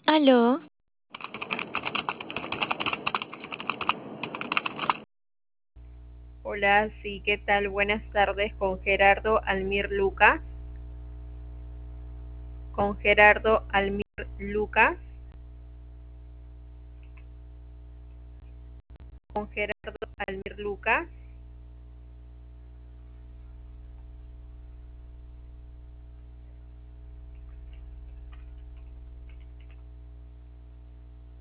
Aló, Hola, sí, ¿qué tal? Buenas tardes con Gerardo Almir Lucas. Con Gerardo Almir Lucas. Con Gerardo Almir Lucas.